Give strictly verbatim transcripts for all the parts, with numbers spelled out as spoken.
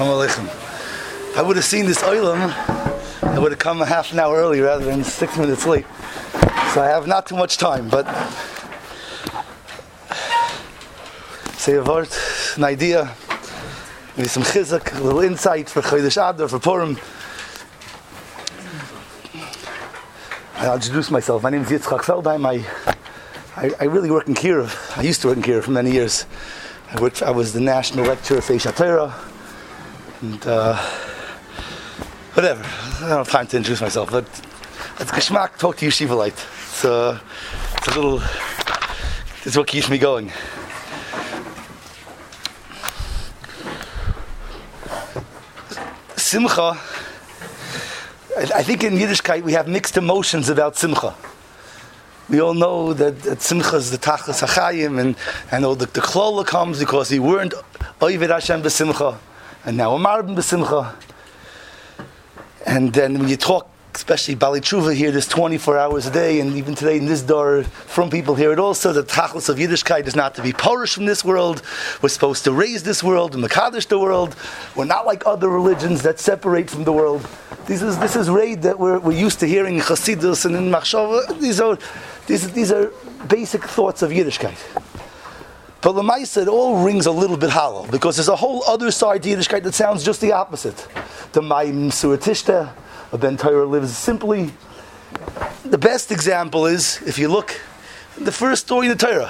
Shalom Aleichem. If I would have seen this oilam, I would have come a half an hour early rather than six minutes late. So I have not too much time, but say a word, an idea, maybe some chizuk, a little insight for Chodesh Adar, for Purim. I'll introduce myself. My name is Yitzchak Feldheim. I, I, I really work in Kiruv. I used to work in Kiruv for many years. I worked. I was the national lecturer for Eish HaTorah, and uh, whatever. I don't have time to introduce myself, but it's geschmack. Talk to yeshiva light. It's, uh, it's a little. It's what keeps me going. Simcha. I think in Yiddishkeit we have mixed emotions about Simcha. We all know that, that Simcha is the Tachlis HaChayim, and and all the, the Klola comes because he weren't Oived Hashem b'Simcha, and now Amarben b'Simcha. And then when you talk, especially Bali Tshuva here, there's twenty-four hours a day, and even today in this door, from people hear it also, the Tachlis of Yiddishkeit is not to be Porish from this world. We're supposed to raise this world and Mekadosh the world. We're not like other religions that separate from the world. This is this is raid that we're we're used to hearing in Chassidus and in Machshava. These are these these are basic thoughts of Yiddishkeit. But Lamaisa, it all rings a little bit hollow because there's a whole other side to Yiddishkeit that sounds just the opposite. The Mayim Suratishta, a Ben Torah lives simply. The best example is if you look at the first story in the Torah.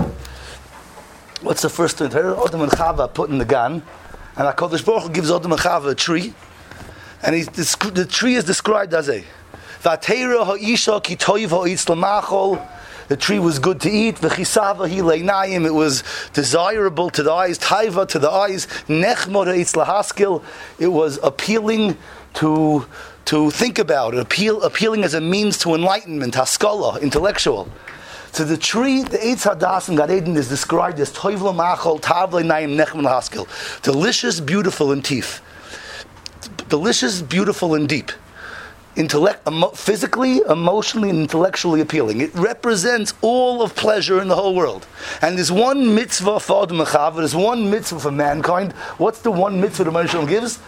What's the first story in the Torah? Adam and Chava put in the gan, and HaKadosh Baruch Hu gives Adam and Chava a tree. And he's, the tree is described as a Vatera ha'isha ki toiv ha'itz l'machol. The tree was good to eat. V'chisava hi leinayim. It was desirable to the eyes. Taiva to the eyes. Nechmod ha'itz l'haskil. It was appealing to to think about. It appeal appealing as a means to enlightenment, haskala, intellectual. So the tree, the Eitz Hadas in Gan Eden is described as toiv l'machol, tav leinayim, nechmod l'haskil. Delicious, beautiful, and teeth. Delicious, beautiful, and deep. Intellect, emo- physically, emotionally, and intellectually appealing. It represents all of pleasure in the whole world. And there's one mitzvah for Adam and Chava, there's one mitzvah for mankind. What's the one mitzvah the Moshe gives?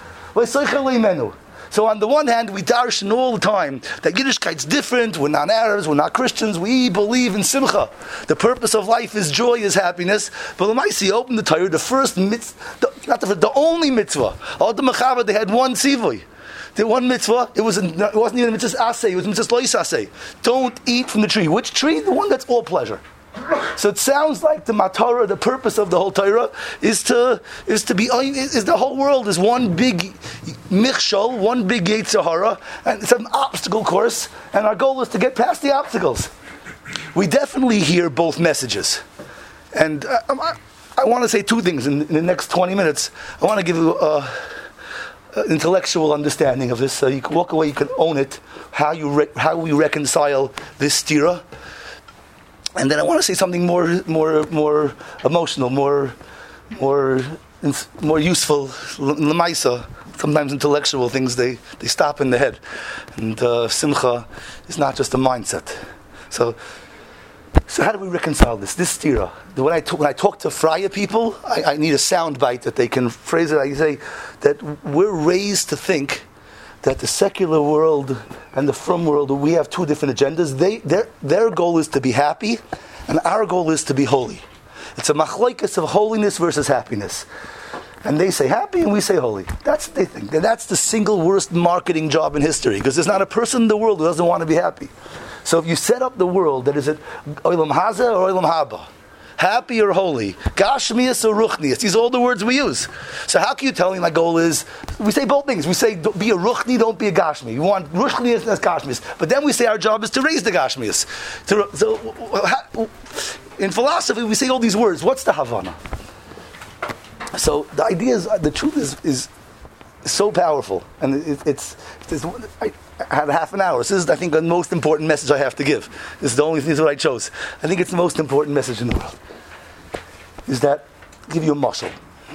So on the one hand, we darshan all the time that Yiddishkeit's different, we're not Arabs, we're not Christians, we believe in Simcha. The purpose of life is joy, is happiness. But Lamaisi opened the Torah, the first mitzvah, not the, the only mitzvah. Adam and Chava, they had one tzivui. The one mitzvah, it, was, it wasn't even a mitzvah asay, it was mitzvah lois asay. Don't eat from the tree. Which tree? The one that's all pleasure. So it sounds like the matara, the purpose of the whole Torah, is to is to be is the whole world is one big michshol, one big yetzer hara, and it's an obstacle course, and our goal is to get past the obstacles. We definitely hear both messages, and uh, I, I want to say two things in, in the next twenty minutes. I want to give you a, an intellectual understanding of this, so you can walk away, you can own it. How you re- how we reconcile this stira. And then I want to say something more, more, more emotional, more, more, more useful. Lamaisa, sometimes intellectual things they, they stop in the head, and uh, simcha is not just a mindset. So, so how do we reconcile this? This stira. When I talk, when I talk to Freya people, I, I need a sound bite that they can phrase it. I say that we're raised to think that the secular world and the frum world, we have two different agendas. They, their, their goal is to be happy, and our goal is to be holy. It's a machlokes of holiness versus happiness. And they say happy, and we say holy. That's what they think. And that's the single worst marketing job in history, because there's not a person in the world who doesn't want to be happy. So if you set up the world, that is it oilam haza or oilam haba, happy or holy, gashmias or ruchnias. These are all the words we use. So how can you tell me my goal is, we say both things. We say be a ruchni, don't be a gashmi. You want ruchnias as gashmias. But then we say our job is to raise the gashmias. To, so in philosophy we say all these words. What's the Havana? So the idea is, the truth is, is so powerful. And it, it's, it's I, I had a half an hour. So this is, I think, the most important message I have to give. This is the only thing that I chose. I think it's the most important message in the world. Is that give you a muscle.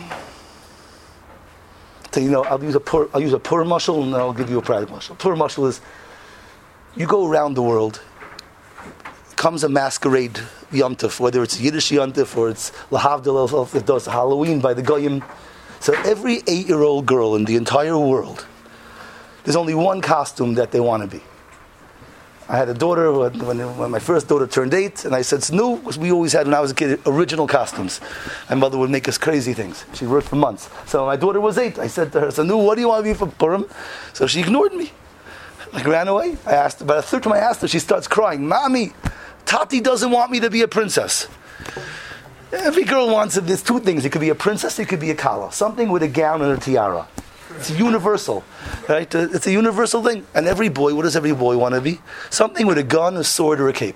So you know, I'll use a poor, I'll use a poor muscle, and then I'll give you a private muscle. Poor muscle is you go around the world. Comes a masquerade Yom Tov, whether it's Yiddish Yom Tov or it's Lahavdil, if it does Halloween by the Goyim. So every eight-year-old girl in the entire world, there's only one costume that they want to be. I had a daughter when, when, when my first daughter turned eight, and I said, "Snu," because we always had when I was a kid original costumes. My mother would make us crazy things. She worked for months. So when my daughter was eight, I said to her, "Snu, what do you want to be for Purim?" So she ignored me. Like ran away. I asked her, but the third time I asked her, she starts crying. "Mommy, Tati doesn't want me to be a princess." Every girl wants it. There's two things. It could be a princess, it could be a kala. Something with a gown and a tiara. It's universal, right? It's a universal thing. And every boy, what does every boy want to be? Something with a gun, a sword, or a cape.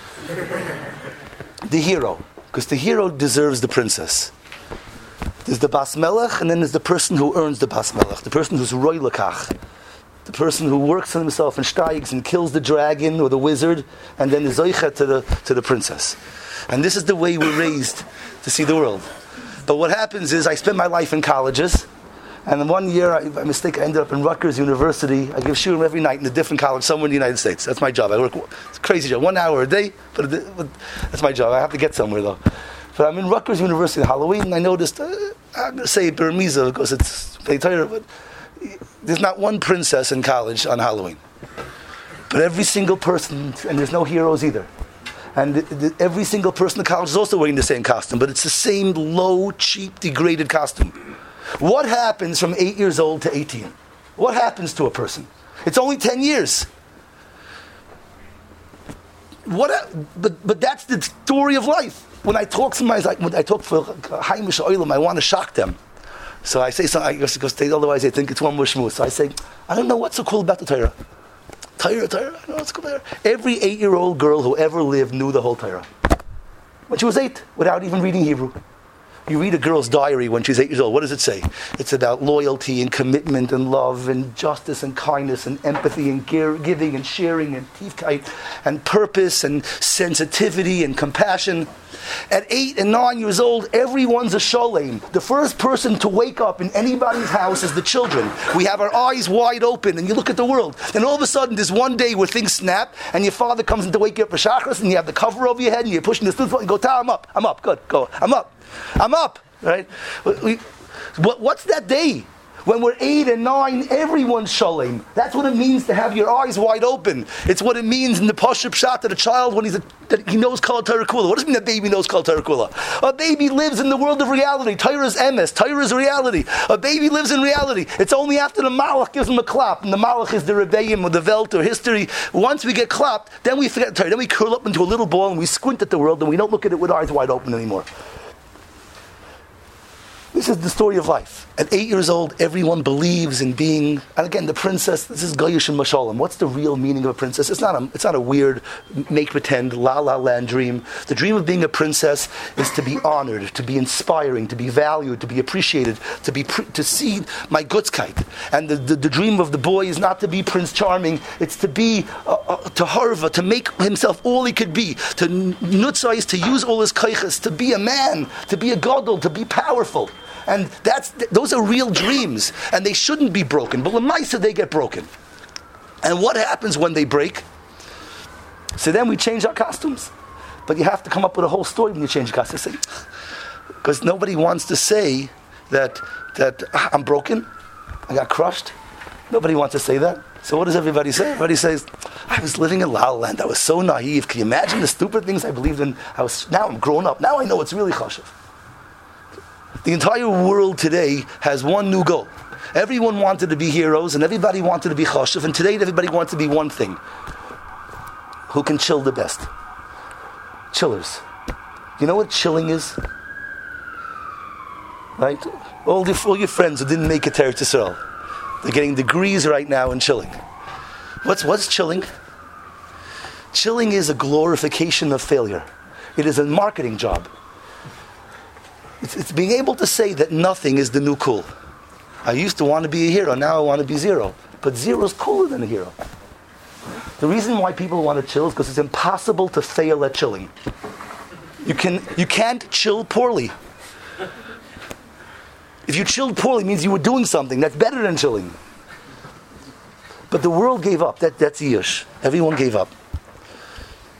The hero, because the hero deserves the princess. There's the bas melech, and then there's the person who earns the bas melech, the person who's roy lekach, the person who works on himself and steigs and kills the dragon or the wizard, and then is zoicha to the to the princess. And this is the way we're raised to see the world. But what happens is, I spent my life in colleges. And one year, I, by mistake, I ended up in Rutgers University. I give shiurim every night in a different college somewhere in the United States. That's my job. I work, it's a crazy job, one hour a day, but, it, but that's my job. I have to get somewhere, though. But I'm in Rutgers University on Halloween, and I noticed, uh, I'm going to say Ber Mitzvah because it's Peter, but there's not one princess in college on Halloween. But every single person, and there's no heroes either. And the, the, every single person in college is also wearing the same costume, but it's the same low, cheap, degraded costume. What happens from eight years old to eighteen? What happens to a person? It's only ten years. What? But but that's the story of life. When I talk to somebody, like when I talk for Haimish Oilam, I want to shock them. So I say something, I guess because they, otherwise they think it's one mushmu. So I say, I don't know what's so cool about the Torah. Torah, Torah, I don't know what's cool about it. Every eight-year-old girl who ever lived knew the whole Torah. When she was eight, without even reading Hebrew. You read a girl's diary when she's eight years old. What does it say? It's about loyalty and commitment and love and justice and kindness and empathy and giving and sharing and tifkeit and purpose and sensitivity and compassion. At eight and nine years old, everyone's a sholem. The first person to wake up in anybody's house is the children. We have our eyes wide open and you look at the world. Then all of a sudden there's one day where things snap and your father comes in to wake you up for shachris and you have the cover over your head and you're pushing the stool and you go, "Ta, I'm up, I'm up, good, go, I'm up. I'm up," right? We, what, what's that day? When we're eight and nine, everyone's shalom. That's what it means to have your eyes wide open. It's what it means in the Pashup Pshat that a child, when he's a, that he knows Kol Torah Kula. What does it mean a baby knows Kol Torah Kula? A baby lives in the world of reality. Torah is emes. Torah is reality. A baby lives in reality. It's only after the Malach gives him a clap, and the Malach is the Rebbeim or the Welt or history. Once we get clapped, then we forget Torah. Then we curl up into a little ball and we squint at the world and we don't look at it with eyes wide open anymore. This is the story of life. At eight years old, everyone believes in being, and again, the princess, this is Goyish and Mashalom. What's the real meaning of a princess? It's not a, it's not a weird, make-pretend, la-la-land dream. The dream of being a princess is to be honored, to be inspiring, to be valued, to be appreciated, to be pre- to see my gutzkeit. And the, the, the dream of the boy is not to be Prince Charming, it's to be, uh, uh, to harva, to make himself all he could be, to nutzais, to use all his kaiches, to be a man, to be a gadol, to be powerful. And that's those are real dreams, and they shouldn't be broken. But l'maisa they get broken. And what happens when they break? So then we change our costumes. But you have to come up with a whole story when you change your costumes. Because nobody wants to say that that ah, I'm broken, I got crushed. Nobody wants to say that. So what does everybody say? Everybody says, I was living in La La Land. I was so naive. Can you imagine the stupid things I believed in? I was now I'm grown up. Now I know it's really chashuv. The entire world today has one new goal. Everyone wanted to be heroes and everybody wanted to be chashuv, and today everybody wants to be one thing. Who can chill the best? Chillers. You know what chilling is? Right? All, the, all your friends who didn't make it to Eretz Yisrael, they're getting degrees right now in chilling. What's, what's chilling? Chilling is a glorification of failure. It is a marketing job. It's, it's being able to say that nothing is the new cool. I used to want to be a hero, now I want to be zero. But zero is cooler than a hero. The reason why people want to chill is because it's impossible to fail at chilling. You can you can't chill poorly. If you chilled poorly, it means you were doing something that's better than chilling. But the world gave up. That that's Yush. Everyone gave up.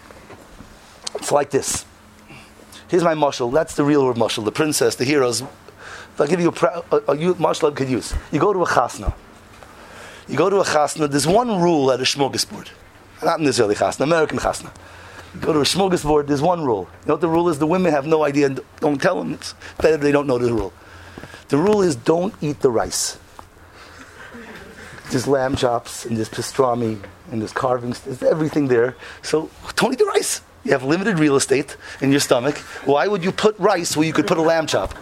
It's like this. Here's my mashal. That's the real mashal. The princess, the heroes. I'll give you a, pra- a, a, a marshal could use. You go to a chasna. You go to a chasna, there's one rule at a smorgasbord. Not an Israeli chasna, American chasna. You go to a smorgasbord, there's one rule. You know what the rule is? The women have no idea, don't tell them, it's better they don't know the rule. The rule is don't eat the rice. There's lamb chops, and there's pastrami, and there's carvings, there's everything there. So don't eat the rice. You have limited real estate in your stomach. Why would you put rice where you could put a lamb chop?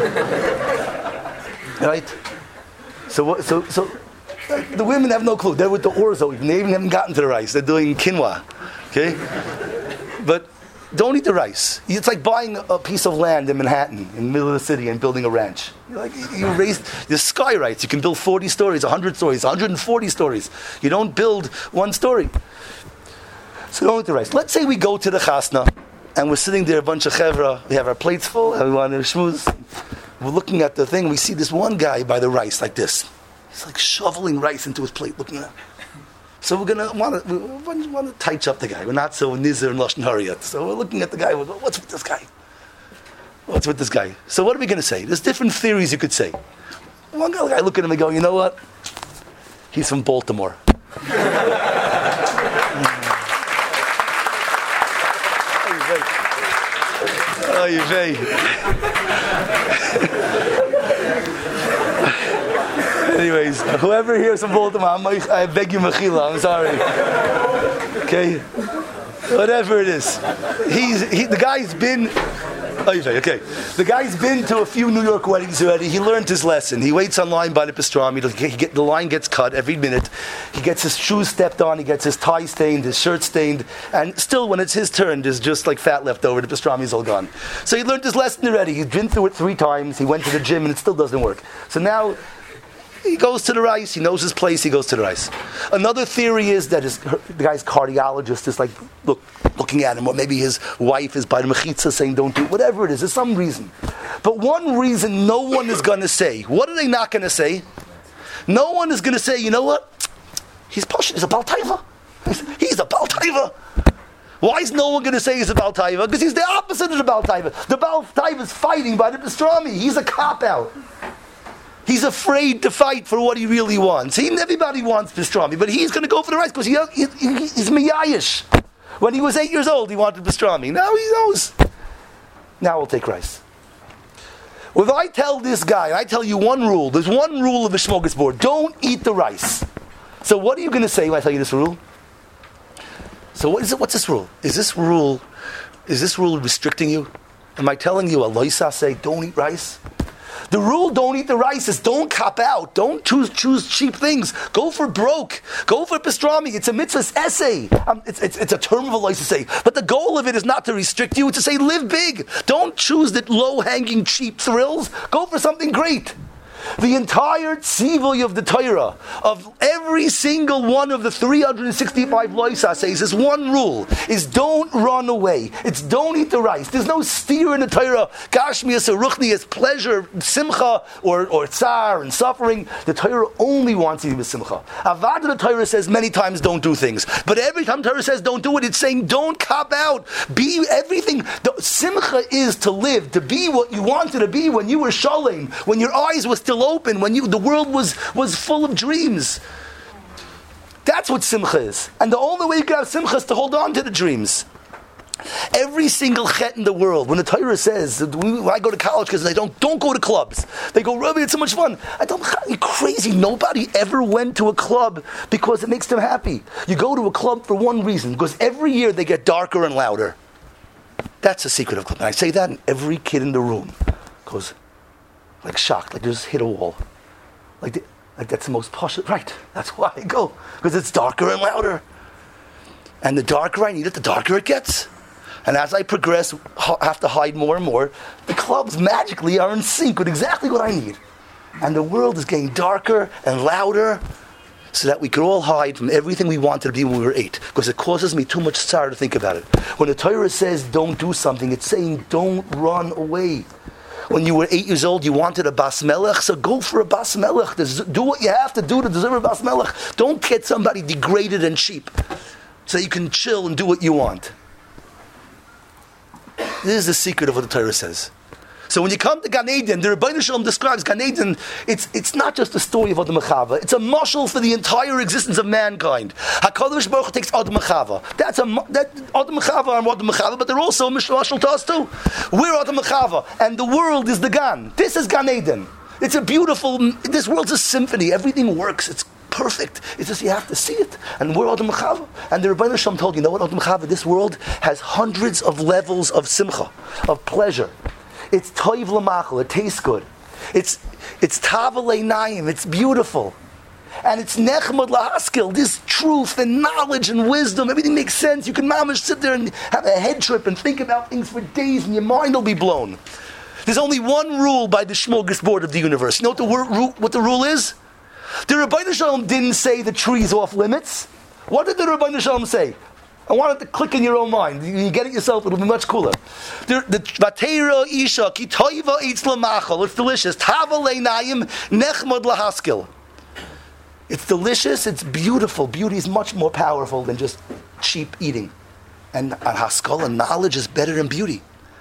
Right? So what, so, so, the women have no clue. They're with the orzo. They even haven't gotten to the rice. They're doing quinoa. Okay? But don't eat the rice. It's like buying a piece of land in Manhattan, in the middle of the city, and building a ranch. You're like, you raise the sky rights. You can build forty stories, one hundred stories, one hundred forty stories. You don't build one story. So don't eat the rice. Let's say we go to the chasna, and we're sitting there, a bunch of chevra. We have our plates full, and we want to schmooze. We're looking at the thing. We see this one guy by the rice, like this. He's like shoveling rice into his plate, looking at it. So we're gonna want to we want to tighten up the guy. We're not so nizzer and lashon hara yet. So we're looking at the guy. We go, what's with this guy? What's with this guy? So what are we gonna say? There's different theories you could say. One guy look at him and go, you know what? He's from Baltimore. Oh, you Anyways, whoever hears from Baltimore, I beg you, Mechila, I'm sorry. Okay? Whatever it is. He's, he, the guy's been... Oh, okay. The guy's been to a few New York weddings already. He learned his lesson. He waits online by the pastrami. He get, the line gets cut every minute. He gets his shoes stepped on. He gets his tie stained, his shirt stained. And still, when it's his turn, there's just like fat left over. The pastrami's all gone. So he learned his lesson already. He's been through it three times. He went to the gym, and it still doesn't work. So now... he goes to the rice. He knows his place. He goes to the rice. Another theory is that his, her, the guy's cardiologist is like look, looking at him, or maybe his wife is by the mechitza saying, "Don't do it." Whatever it is, there's some reason. But one reason no one is going to say. What are they not going to say? No one is going to say, "You know what? He's pushing. He's a Baal Taiva. He's, he's a Baal Taiva." Why is no one going to say he's a Baal Taiva? Because he's the opposite of the Baal Taiva. The Baal Taiva is fighting by the pastrami. He's a cop out. He's afraid to fight for what he really wants. He, everybody wants pastrami, but he's going to go for the rice because he, he, he, he's miyayish. When he was eight years old, he wanted pastrami. Now he knows. Now we'll take rice. Well, if I tell this guy, I tell you one rule, there's one rule of the smorgasbord: don't eat the rice. So what are you going to say when I tell you this rule? So what is it? What's this rule? Is this rule, is this rule restricting you? Am I telling you a loisa say don't eat rice? The rule, don't eat the rice, is don't cop out. Don't choose choose cheap things. Go for broke. Go for pastrami. It's a mitzvah's essay. Um, it's, it's, it's a term of a license say. But the goal of it is not to restrict you. It's to say live big. Don't choose the low-hanging cheap thrills. Go for something great. The entire tzivui of the Torah, of every single one of the three hundred sixty-five loisa says, is one rule, is don't run away. It's don't eat the rice. There's no steer in the Torah, gashmias or ruchnias, pleasure, simcha, or, or tsar and suffering. The Torah only wants you to be simcha. Avad the Torah says many times don't do things. But every time the Torah says don't do it, it's saying don't cop out. Be everything. The simcha is to live, to be what you wanted to be when you were shalom, when your eyes were still open, when you the world was was full of dreams. That's what simcha is. And the only way you can have simcha is to hold on to the dreams. Every single chet in the world, when the Torah says, when I go to college, because they don't don't go to clubs. They go, Rabbi, it's so much fun. I don't, you're crazy. Nobody ever went to a club because it makes them happy. You go to a club for one reason, because every year they get darker and louder. That's the secret of club. And I say that, and every kid in the room goes, like shocked, like they just hit a wall. Like, the, like that's the most posh, right, that's why I go. Because it's darker and louder. And the darker I need it, the darker it gets. And as I progress, I have to hide more and more. The clubs magically are in sync with exactly what I need. And the world is getting darker and louder so that we could all hide from everything we wanted to be when we were eight. Because it causes me too much sorrow to think about it. When the Torah says don't do something, it's saying don't run away. When you were eight years old, you wanted a bas melech, so go for a bas melech. Do what you have to do to deserve a bas melech. Don't get somebody degraded and cheap so you can chill and do what you want. This is the secret of what the Torah says. So when you come to Gan Eden, the Rebbeinu Shalom describes Gan Eden, it's, it's not just a story of Adam and Chava, it's a mashal for the entire existence of mankind. HaKadosh Baruch Hu takes Adam and Chava. That's a, that, Adam and Chava are Adam and Chava, but they're also a mashal to us too. We're Adam and Chava, and the world is the Gan. This is Gan Eden. It's a beautiful, this world's a symphony, everything works, it's perfect. It's just you have to see it. And we're Adam and Chava. And the Rebbeinu Shalom told you, you know what, Adam and Chava, this world has hundreds of levels of simcha, of pleasure. It's toiv l'machal, it tastes good. It's it's tava le'nayim, it's beautiful. And it's nechmad lahaskil, this truth and knowledge and wisdom, everything makes sense. You can mamish sit there and have a head trip and think about things for days and your mind will be blown. There's only one rule by the smorgasbord of the universe. You know what the, wor- what the rule is? The Rebbeinu Shalom didn't say the tree's off limits. What did the Rebbeinu Shalom say? I want it to click in your own mind. You get it yourself, it'll be much cooler. The Vatera Isha, Ki Toiva Eitz Lamachal, it's delicious. Tava Leinayim, Nechmad Lahaskil. It's delicious, it's beautiful. Beauty is much more powerful than just cheap eating. And, and Haskal and knowledge is better than beauty.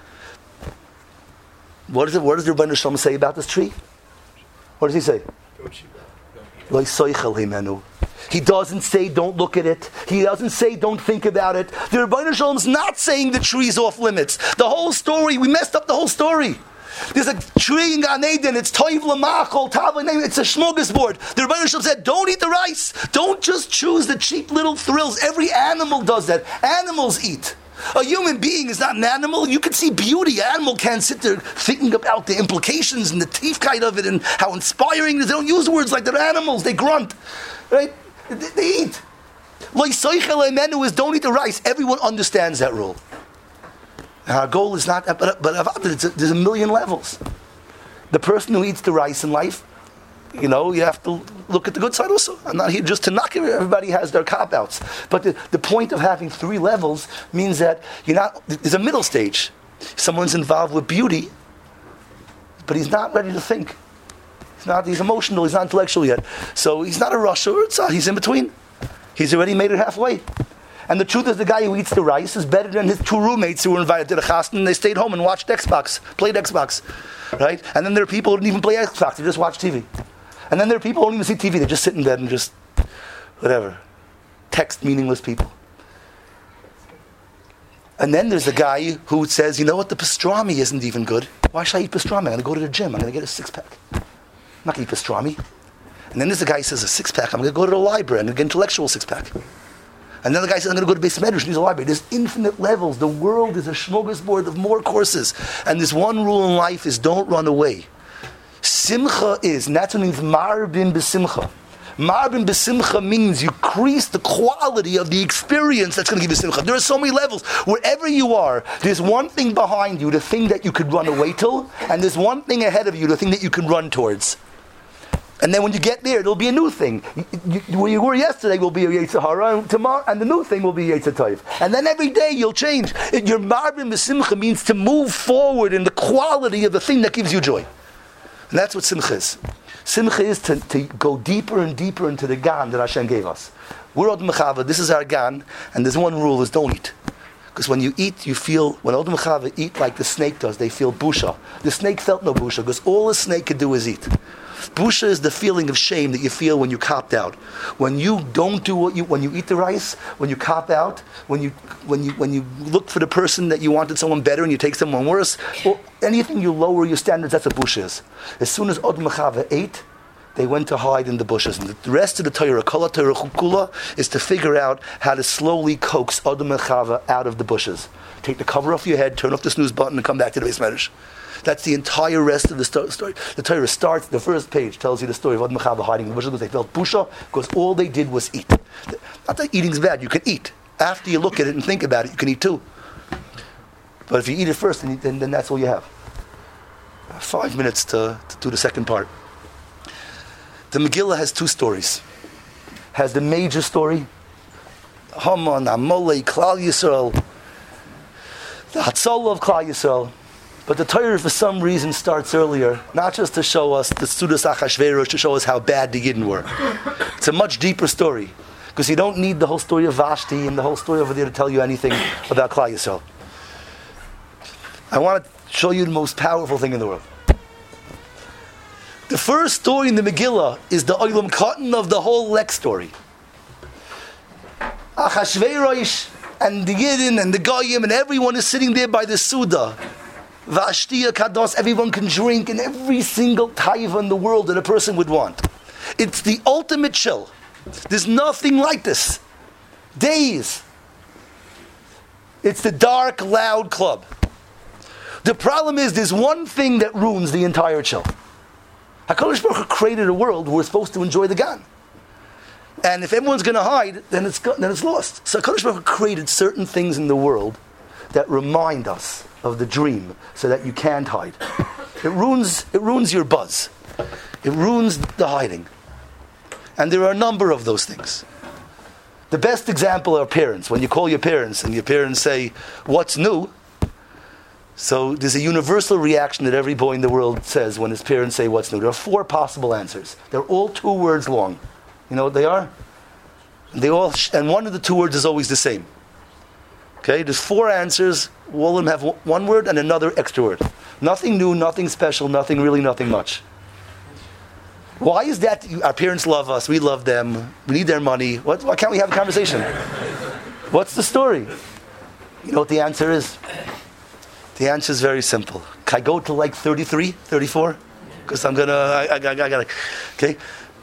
What, is it, what does the Rebbeinu Shalom say about this tree? What does he say? Lo Soichel Himenu. He doesn't say don't look at it. He doesn't say don't think about it. The Rebbeinu Shalom's not saying the tree's off limits. The whole story, we messed up the whole story. There's a tree in Gan Eden, it's toiv l'machol, tav l'nayim, it's a smorgasbord. The Rebbeinu Shalom said, don't eat the rice. Don't just choose the cheap little thrills. Every animal does that. Animals eat. A human being is not an animal. You can see beauty. An animal can't sit there thinking about the implications and the tiefkeit of it and how inspiring it is. They don't use words like they're animals. They grunt. Right? They, they eat. Lo yisoichel emenu is don't eat the rice. Everyone understands that rule. And our goal is not, but, but there's a million levels. The person who eats the rice in life, you know, you have to look at the good side also. I'm not here just to knock it. Everybody has their cop-outs. But the, the point of having three levels means that you're not, there's a middle stage. Someone's involved with beauty, but he's not ready to think. He's not, he's emotional, he's not intellectual yet. So he's not a rusher, it's not, he's in between. He's already made it halfway. And the truth is the guy who eats the rice is better than his two roommates who were invited to the chasna and they stayed home and watched Xbox, played Xbox. Right? And then there are people who didn't even play Xbox, they just watch T V. And then there are people who don't even see T V, they just sit in bed and just, whatever, text meaningless people. And then there's a guy who says, you know what, the pastrami isn't even good. Why should I eat pastrami? I'm going to go to the gym, I'm going to get a six-pack. I'm not going to eat pastrami. And then there's a guy who says, a six-pack, I'm going to go to the library, I'm going to get an intellectual six-pack. And then the guy says, I'm going to go to Beis Medrash, needs a library. There's infinite levels. The world is a smorgasbord of more courses. And this one rule in life is don't run away. Simcha is, and that's what it means, marbin b'simcha. Marbin b'simcha means you increase the quality of the experience that's going to give you simcha. There are so many levels. Wherever you are, there's one thing behind you, the thing that you could run away to, and there's one thing ahead of you, the thing that you can run towards. And then when you get there, there'll be a new thing. You, you, where you were yesterday will be a Yetzer Hara, and tomorrow, and the new thing will be Yetzer Tov. And then every day you'll change. It, your marbin b'simcha means to move forward in the quality of the thing that gives you joy. And that's what simcha is. Simcha is to, to go deeper and deeper into the gan that Hashem gave us. We're Odom Chava, this is our gan, and there's one rule is don't eat. Because when you eat, you feel, when Odom Chava eat like the snake does, they feel busha. The snake felt no busha, because all a snake could do is eat. Busha is the feeling of shame that you feel when you copped out. When you don't do what you, when you eat the rice, when you cop out, when you when you when you look for the person that you wanted someone better and you take someone worse, well, anything you lower your standards, that's what busha is. As soon as Odom Chava ate, they went to hide in the bushes. And the rest of the Torah, Kol Torah Chukula, is to figure out how to slowly coax Odom Chava out of the bushes. Take the cover off your head, turn off the snooze button, and come back to the Beis Medrash. That's the entire rest of the sto- story. The Torah starts, the first page tells you the story of Odom Chava hiding in the bushes because they felt busha, because all they did was eat. Not that eating's bad, you can eat. After you look at it and think about it, you can eat too. But if you eat it first, then, then, then that's all you have. Five minutes to, to do the second part. The Megillah has two stories. Has the major story, Haman, Amalek, Klal Yisrael, the Hatzalah of Klal Yisrael. But the Torah, for some reason, starts earlier, not just to show us the Sudas Achashverosh, to show us how bad the Yidden were. It's a much deeper story, because you don't need the whole story of Vashti and the whole story over there to tell you anything about Klal Yisrael. I want to show you the most powerful thing in the world. The first story in the Megillah is the Olam Katan of the whole Lex story. Achashverosh and the Yidden and the Goyim and everyone is sitting there by the Suda. Vashtiya Kados, everyone can drink in every single taiva in the world that a person would want. It's the ultimate chill. There's nothing like this. Days. It's the dark, loud club. The problem is there's one thing that ruins the entire chill. HaKadosh Baruch Hu created a world where we're supposed to enjoy the Gan. And if everyone's going to hide, then it's then it's lost. So HaKadosh Baruch Hu created certain things in the world that remind us of the dream so that you can't hide. It ruins, it ruins your buzz. It ruins the hiding. And there are a number of those things. The best example are parents. When you call your parents and your parents say, "What's new?" So there's a universal reaction that every boy in the world says when his parents say, "What's new?" There are four possible answers. They're all two words long. You know what they are? They all, sh- and one of the two words is always the same. Okay, there's four answers. All of them have one word and another extra word. Nothing new, nothing special, nothing really, nothing much. Why is that? Our parents love us. We love them. We need their money. What, why can't we have a conversation? What's the story? You know what the answer is? The answer is very simple. Can I go to like thirty-three, thirty-four? Because I'm going to, I, I, I got to, okay?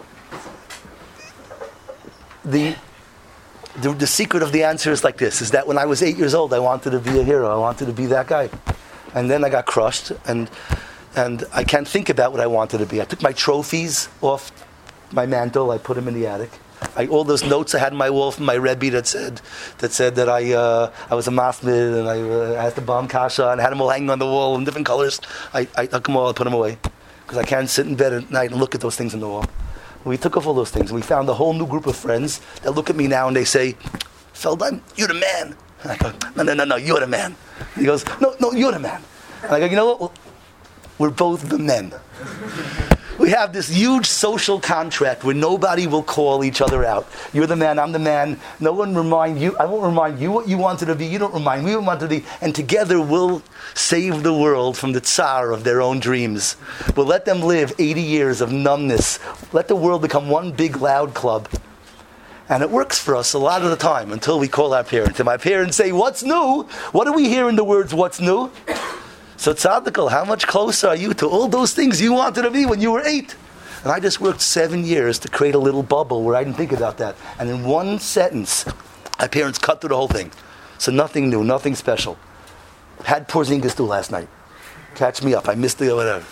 The, the the secret of the answer is like this, is that when I was eight years old, I wanted to be a hero. I wanted to be that guy. And then I got crushed, and and I can't think about what I wanted to be. I took my trophies off my mantle. I put them in the attic. I, all those notes I had on my wall from my Rebbe that said that said that I uh, I was a masmid and I uh, asked the bomb kasha and had them all hanging on the wall in different colors. I, I took them all and put them away because I can't sit in bed at night and look at those things on the wall. We took off all those things and we found a whole new group of friends that look at me now and they say, "Feldheim, you're the man." And I go, "No, no, no, no, you're the man." And he goes, "No, no, you're the man." And I go, "You know what? Well, we're both the men." We have this huge social contract where nobody will call each other out. You're the man, I'm the man. No one remind you. I won't remind you what you wanted to be. You don't remind me what you wanted to be. And together we'll save the world from the tsar of their own dreams. We'll let them live eighty years of numbness. Let the world become one big loud club. And it works for us a lot of the time until we call our parents. And my parents say, "What's new?" What do we hear in the words, "What's new"? So tzaddikel, how much closer are you to all those things you wanted to be when you were eight? And I just worked seven years to create a little bubble where I didn't think about that. And in one sentence, my parents cut through the whole thing. So nothing new, nothing special. Had Porzingis do last night. Catch me up, I missed the whatever.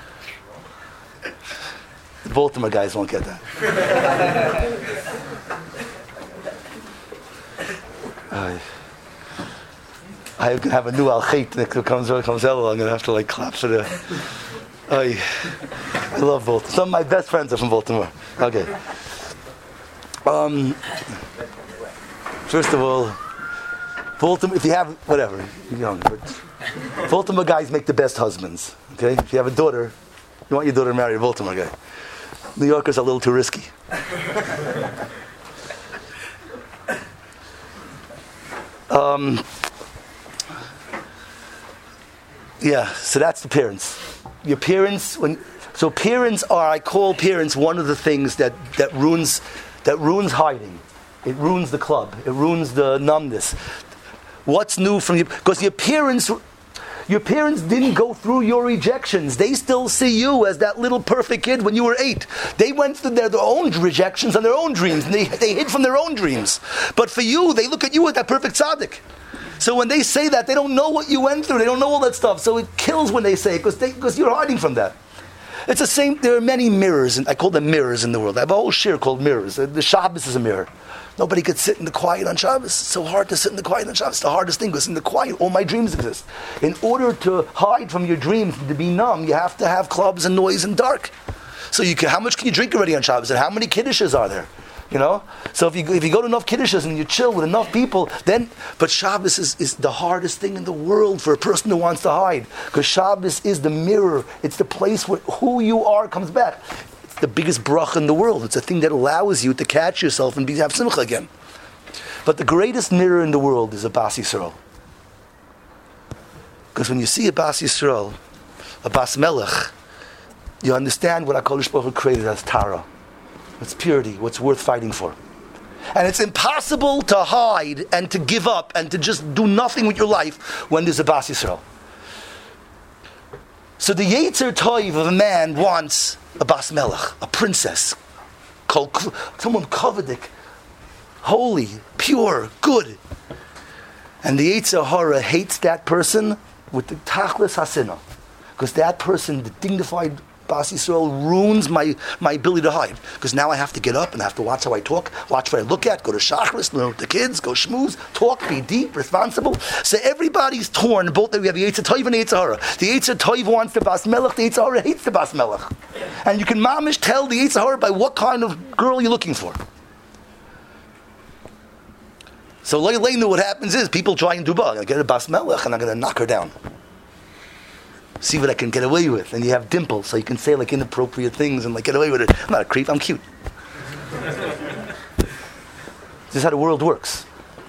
The Baltimore guys won't get that. uh, I have a new al-khayt that comes, comes out. I'm going to have to like clap for the... I, I love Baltimore. Some of my best friends are from Baltimore. Okay. Um, first of all, Baltimore, if you have, whatever, you're young, but Baltimore guys make the best husbands. Okay? If you have a daughter, you want your daughter to marry a Baltimore guy. New Yorkers are a little too risky. Um... Yeah, so that's the parents. Your parents, when so parents are, I call parents one of the things that, that ruins that ruins hiding. It ruins the club. It ruins the numbness. What's new from you? Because your parents, your parents didn't go through your rejections. They still see you as that little perfect kid when you were eight. They went through their, their own rejections and their own dreams, and they, they hid from their own dreams. But for you, they look at you as that perfect tzaddik. So when they say that, they don't know what you went through. They don't know all that stuff. So it kills when they say it because because you're hiding from that. It's the same. There are many mirrors, and I call them mirrors in the world. I have a whole shir called mirrors. The Shabbos is a mirror. Nobody could sit in the quiet on Shabbos. It's so hard to sit in the quiet on Shabbos. It's the hardest thing because in the quiet, all my dreams exist. In order to hide from your dreams, to be numb, you have to have clubs and noise and dark. So you can, how much can you drink already on Shabbos? And how many kiddushes are there? You know, so if you if you go to enough kiddushes and you chill with enough people, then but Shabbos is, is the hardest thing in the world for a person who wants to hide, because Shabbos is the mirror. It's the place where who you are comes back. It's the biggest bracha in the world. It's a thing that allows you to catch yourself and be have simcha again. But the greatest mirror in the world is a Bas Yisrael. Because when you see a Bas Yisrael, a Bas Melech, you understand what HaKadosh Baruch Hu created as Tara. It's purity, what's worth fighting for. And it's impossible to hide and to give up and to just do nothing with your life when there's a Bas Yisrael. So the Yetzer Toiv of a man wants a Bas Melech, a princess, called someone kovedik, holy, pure, good. And the Yetzer Hara hates that person with the Tachlis Hasina. Because that person, the dignified Bas Yisrael, ruins my, my ability to hide. Because now I have to get up and I have to watch how I talk, watch what I look at, go to Shachris, learn with the kids, go schmooze, talk, be deep, responsible. So everybody's torn. Both we have the Yetzer Toiv and the Yetzer Hara. The Yetzer Toiv wants the Bas Melech, the Yetzer Hara hates the Bas Melech. And you can mamish tell the Yetzer Hara by what kind of girl you're looking for. So later what happens is people try and do both. I'm going to get a Bas Melech and I'm going to knock her down. See what I can get away with. And you have dimples, so you can say like inappropriate things and like get away with it. I'm not a creep, I'm cute. This is how the world works.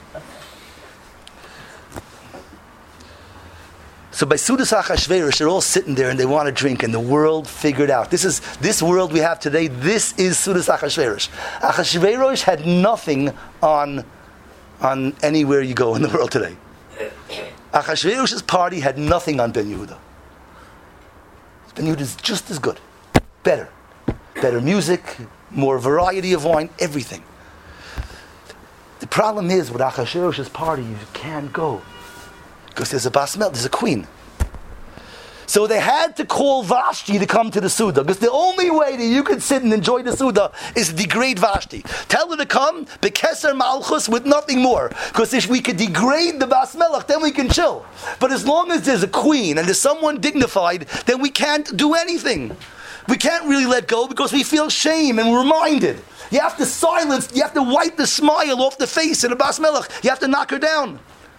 So by Sudas Achashverosh, they're all sitting there and they want to drink, and the world figured out. This is this world we have today. This is Sudas Achashverosh. Achashverosh had nothing on on anywhere you go in the world today. Achashverosh's party had nothing on Ben Yehuda. Ben Yehuda is just as good, better, better music, more variety of wine, everything. The problem is with Achashverosh's party, you can't go. Because there's a Bas Melech, there's a queen. So they had to call Vashti to come to the Suda. Because the only way that you could sit and enjoy the Suda is to degrade Vashti. Tell her to come, Bekeser Malchus, with nothing more. Because if we could degrade the Bas Melech, then we can chill. But as long as there's a queen and there's someone dignified, then we can't do anything. We can't really let go because we feel shame and we're reminded. You have to silence, you have to wipe the smile off the face of the Bas Melech. You have to knock her down.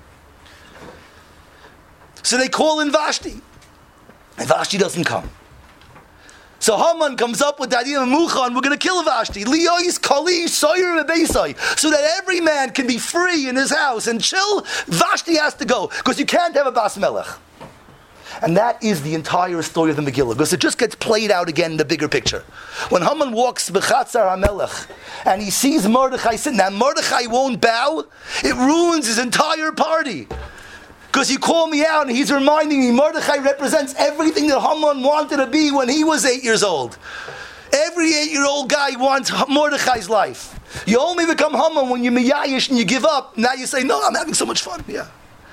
So they call in Vashti. And Vashti doesn't come. So Haman comes up with the idea of Muchan, we're going to kill Vashti. Liois, Kali, Soyer, Bebeisai. So that every man can be free in his house and chill. Vashti has to go. Because you can't have a Bas Melech. And that is the entire story of the Megillah. Because it just gets played out again in the bigger picture. When Haman walks Bechatzar HaMelech and he sees Mordechai sitting there, Mordechai won't bow, it ruins his entire party. Because you call me out and he's reminding me Mordechai represents everything that Haman wanted to be when he was eight years old. Every eight-year-old guy wants Mordechai's life. You only become Haman when you're miyayish and you give up. Now you say, no, I'm having so much fun. Yeah.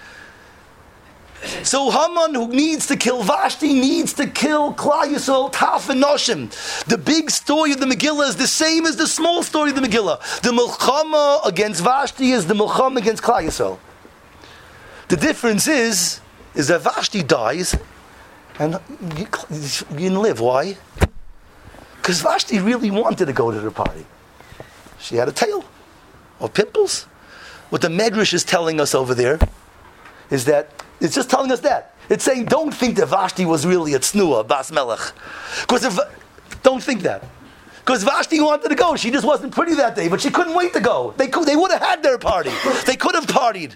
So Haman, who needs to kill Vashti, needs to kill Klal Yisrael, Taf and Noshim. The big story of the Megillah is the same as the small story of the Megillah. The Milchama against Vashti is the Milchama against Klal Yisrael. The difference is, is that Vashti dies and you, you didn't live. Why? Because Vashti really wanted to go to the party. She had a tail of pimples. What the Medrash is telling us over there is that, it's just telling us that. It's saying, don't think that Vashti was really a tznuah, Bas Melech. Because if, don't think that. Because Vashti wanted to go. She just wasn't pretty that day, but she couldn't wait to go. They could, they would have had their party. They could have partied.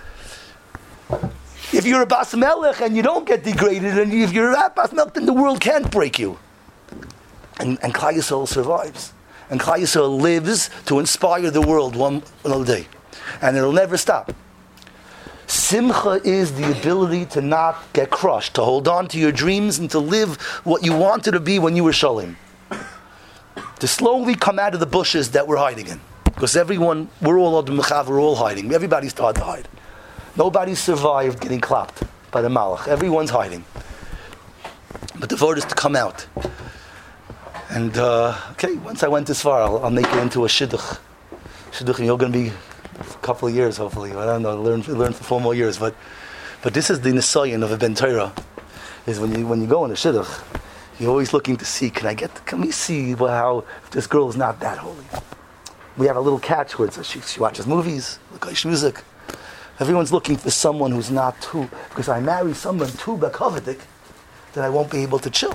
If you're a Bas Melech and you don't get degraded, and if you're a Bas Melech, then the world can't break you. And, and Klal Yisrael survives. And Klal Yisrael lives to inspire the world one another day. And it'll never stop. Simcha is the ability to not get crushed, to hold on to your dreams and to live what you wanted to be when you were Shalom. To slowly come out of the bushes that we're hiding in. Because everyone, we're all Mechav, we're all hiding. Everybody's hard to hide. Nobody survived getting clapped by the Malach. Everyone's hiding. But the vote is to come out. And, uh, okay, once I went this far, I'll, I'll make it into a shidduch. Shidduch, and you're going to be a couple of years, hopefully. I don't know, learn, learn for four more years. But but this is the Nisayan of a Ben Torah, is when you when you go in a shidduch, you're always looking to see, can I get, can we see how this girl is not that holy? We have a little catch where it's, she, she watches movies, Kodesh music. Everyone's looking for someone who's not too, because I marry someone too bakovedik, that I won't be able to chill.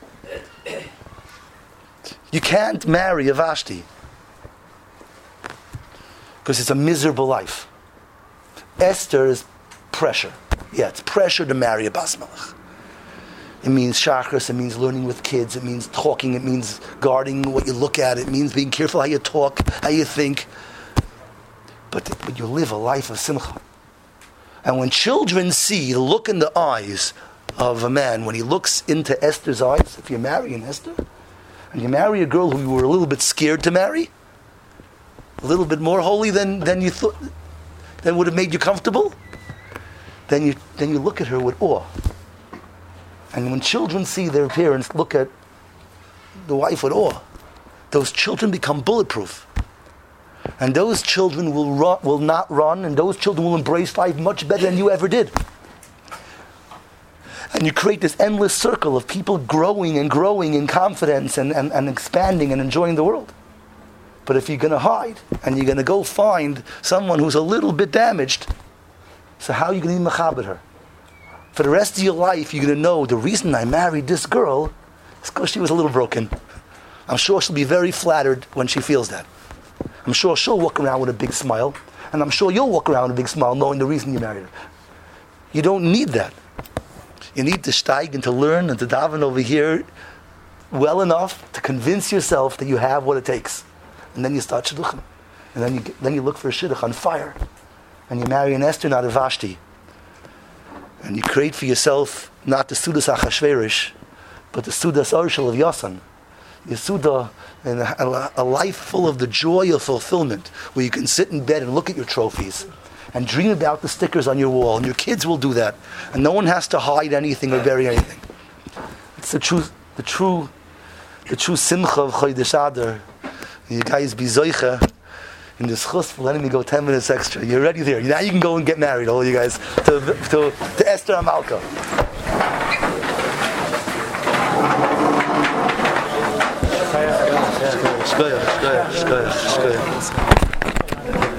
You can't marry a Vashti because it's a miserable life. Esther is pressure. Yeah, it's pressure to marry a bas melech. It means chakras, it means learning with kids, it means talking, it means guarding what you look at, it means being careful how you talk, how you think. But, but you live a life of simcha. And when children see the look in the eyes of a man, when he looks into Esther's eyes, if you're marrying Esther, and you marry a girl who you were a little bit scared to marry, a little bit more holy than, than you thought, than would have made you comfortable, then you then you look at her with awe. And when children see their parents look at the wife with awe, those children become bulletproof. And those children will run, will not run, and those children will embrace life much better than you ever did. And you create this endless circle of people growing and growing in confidence and, and, and expanding and enjoying the world. But if you're going to hide, and you're going to go find someone who's a little bit damaged, so how are you going to be mechaber her? For the rest of your life, you're going to know the reason I married this girl is because she was a little broken. I'm sure she'll be very flattered when she feels that. I'm sure she'll walk around with a big smile, and I'm sure you'll walk around with a big smile knowing the reason you married her. You don't need that. You need to steig and to learn and to daven over here well enough to convince yourself that you have what it takes. And then you start shidduchim. And then you get, then you look for a shidduch on fire. And you marry an Esther, not a Vashti. And you create for yourself not the Sudas Achashverish, but the Sudas Arshel of Yasan. Yesuda, and a, a life full of the joy of fulfillment, where you can sit in bed and look at your trophies and dream about the stickers on your wall, and your kids will do that, and no one has to hide anything or bury anything. It's the true, the true, the true simcha of Chodesh Adar. You guys be zoicha in this chus for letting me go ten minutes extra. You're ready there. Now you can go and get married, all you guys, to to, to Esther Amalka. Shkoyach, shkoyach, shkoyach, shkoyach.